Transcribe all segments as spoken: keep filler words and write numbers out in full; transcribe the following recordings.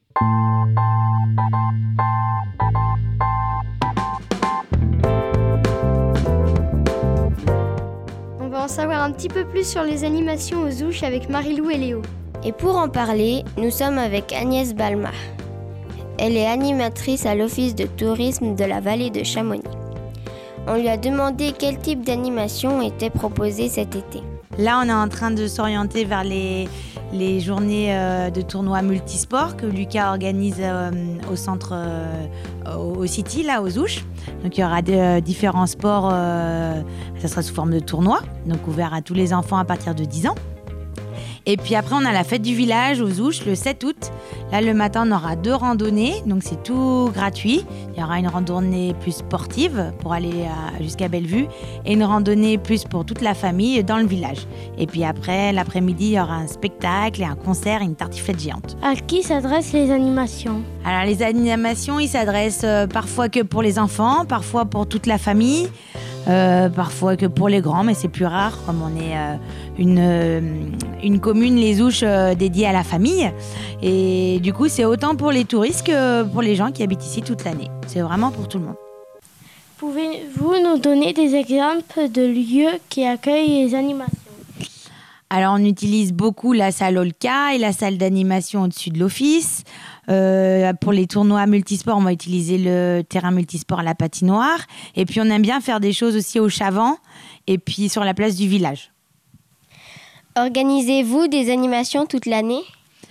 On va en savoir un petit peu plus sur les animations aux Ouches avec Marie-Lou et Léo. Et pour en parler, nous sommes avec Agnès Balma. Elle est animatrice à l'Office de tourisme de la vallée de Chamonix. On lui a demandé quel type d'animation était proposé cet été. Là, on est en train de s'orienter vers les, les journées euh, de tournois multisports que Lucas organise euh, au centre, euh, au City, là, aux Ouches. Donc, il y aura de, euh, différents sports, euh, ça sera sous forme de tournois, donc ouvert à tous les enfants à partir de dix ans. Et puis après, on a la fête du village aux Ouches le sept août. Là, le matin, on aura deux randonnées, donc c'est tout gratuit. Il y aura une randonnée plus sportive pour aller à, jusqu'à Bellevue et une randonnée plus pour toute la famille dans le village. Et puis après, l'après-midi, il y aura un spectacle et un concert et une tartiflette géante. À qui s'adressent les animations ? Alors, les animations, ils s'adressent euh, parfois que pour les enfants, parfois pour toute la famille. Euh, parfois que pour les grands, mais c'est plus rare, comme on est euh, une, euh, une commune, les Ouches, euh, dédiée à la famille. Et du coup, c'est autant pour les touristes que pour les gens qui habitent ici toute l'année. C'est vraiment pour tout le monde. Pouvez-vous nous donner des exemples de lieux qui accueillent les animations ? Alors, on utilise beaucoup la salle Olka et la salle d'animation au-dessus de l'office. Euh, pour les tournois multisports, on va utiliser le terrain multisport à la patinoire. Et puis, on aime bien faire des choses aussi au Chavant et puis sur la place du village. Organisez-vous des animations toute l'année ?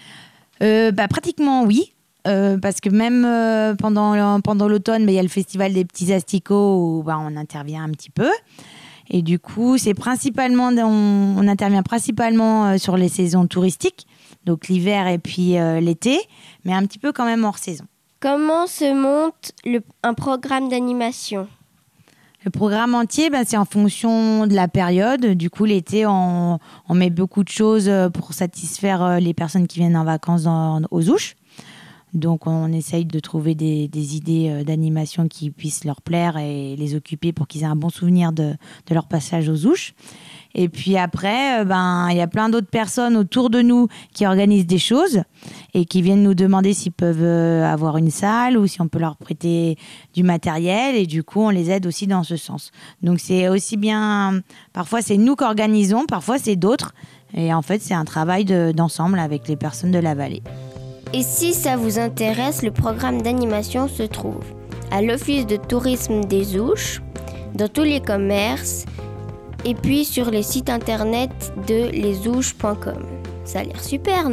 euh, bah, Pratiquement, oui. Euh, parce que même euh, pendant, pendant l'automne, bah, y a le festival des petits asticots où bah, on intervient un petit peu. Et du coup, c'est principalement, on, on intervient principalement euh, sur les saisons touristiques, donc l'hiver et puis euh, l'été, mais un petit peu quand même hors saison. Comment se monte le, un programme d'animation ? Le programme entier, ben, c'est en fonction de la période. Du coup, l'été, on, on met beaucoup de choses pour satisfaire les personnes qui viennent en vacances dans, aux Ouches. Donc, on essaye de trouver des, des idées d'animation qui puissent leur plaire et les occuper pour qu'ils aient un bon souvenir de, de leur passage aux Ouches. Et puis après, ben, il y a plein d'autres personnes autour de nous qui organisent des choses et qui viennent nous demander s'ils peuvent avoir une salle ou si on peut leur prêter du matériel. Et du coup, on les aide aussi dans ce sens. Donc, c'est aussi bien... Parfois, c'est nous qui organisons, parfois, c'est d'autres. Et en fait, c'est un travail de, d'ensemble avec les personnes de la vallée. Et si ça vous intéresse, le programme d'animation se trouve à l'Office de tourisme des Ouches, dans tous les commerces, et puis sur les sites internet de les ouches point com. Ça a l'air super, non ?